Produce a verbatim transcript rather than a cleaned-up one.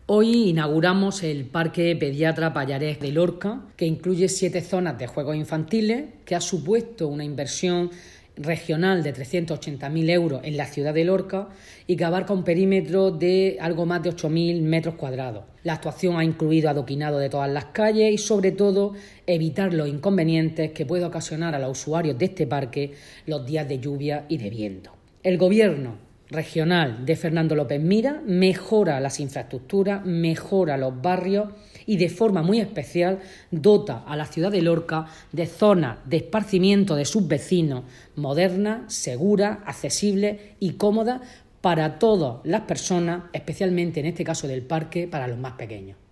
Hoy inauguramos el Parque Pediatra Pallarés de Lorca, que incluye siete zonas de juegos infantiles, que ha supuesto una inversión regional de trescientos ochenta mil euros en la ciudad de Lorca y que abarca un perímetro de algo más de ocho mil metros cuadrados. La actuación ha incluido adoquinado de todas las calles y, sobre todo, evitar los inconvenientes que puede ocasionar a los usuarios de este parque los días de lluvia y de viento. El Gobierno regional de Fernando López Mira mejora las infraestructuras, mejora los barrios y de forma muy especial dota a la ciudad de Lorca de zonas de esparcimiento de sus vecinos modernas, seguras, accesibles y cómodas para todas las personas, especialmente en este caso del parque para los más pequeños.